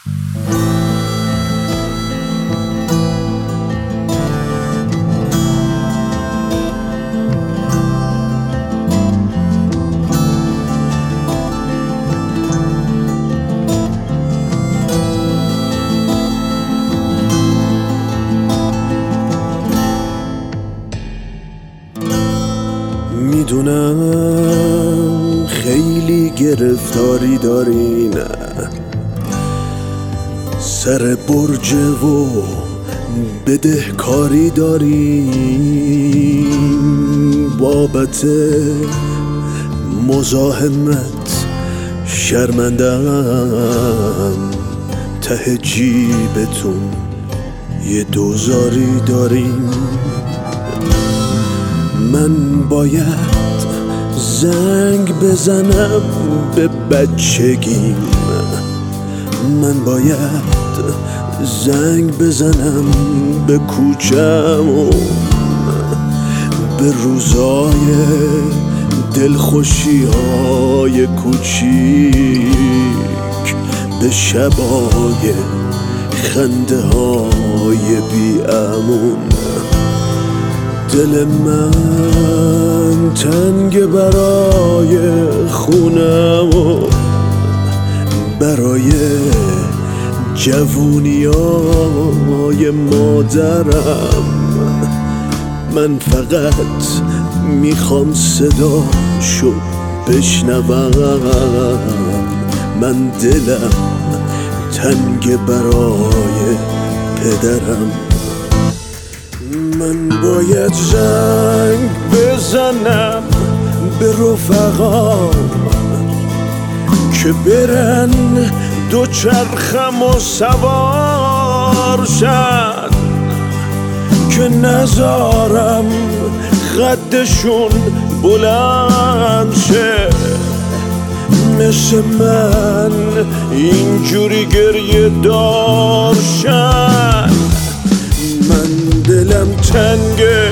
میدونم خیلی گرفتاری داری، نه سر برج و بدهکاری داری، بابت مزاحمت شرمندم، ته جیبتون یه دوزاری داریم. من باید زنگ بزنم به بچگیم، من باید زنگ بزنم به کوچم و به روزای دلخوشی‌های کوچیک، به شبای خنده‌های بی‌امون. دل من تنگ برای خونم و برای جوونیای مادرم. من فقط میخوام صداشو بشنوم، من دلم تنگ برای پدرم. من باید زنگ بزنم به رفقام که برن دوچرخم و سوار شن، که نذارم قدشون بلند شه، مثل من اینجوری گریه دار شن. من دلم تنگه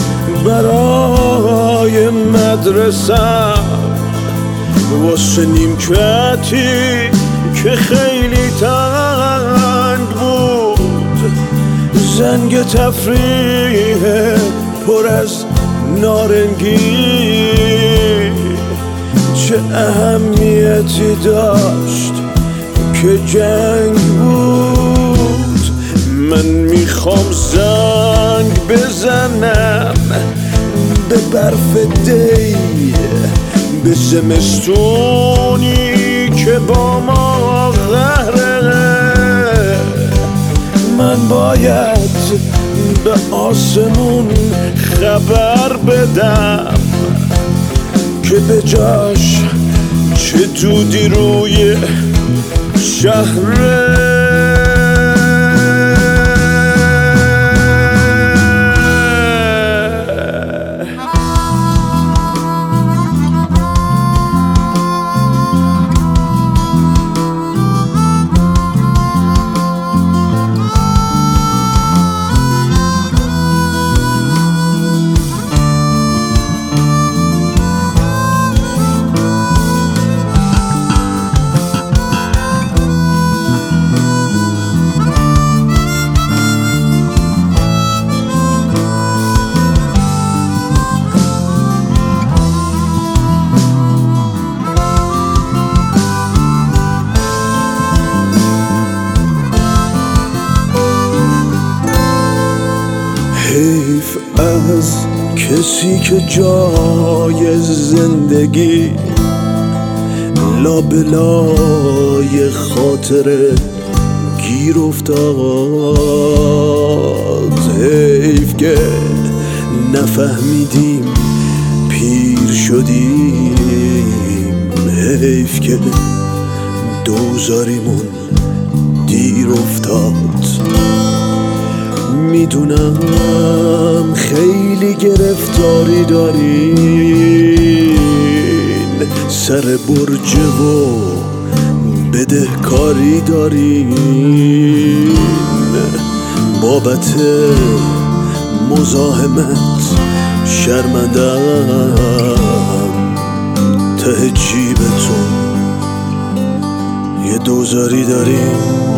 برای مدرسم، واسه نیمکتی که خیلی تنگ بود، زنگ تفریح پر از نارنگی چه اهمیتی داشت که جنگ بود. من میخوام زنگ بزنم به برف دی، به زمستونی که با ما قهره. من باید به آسمون خبر بدم که به جاش چه دودی روی شهره. حیف از کسی که جای زندگی لابلای خاطره گیر افتاد. حیف که نفهمیدیم پیر شدیم، حیف که دوزاریمون دیر افتاد. میدونم خیلی گرفتاری دارین، سر برج و بدهکاری دارین، بابت مزاحمت شرمندم، ته جیبتون یه دوزاری دارین.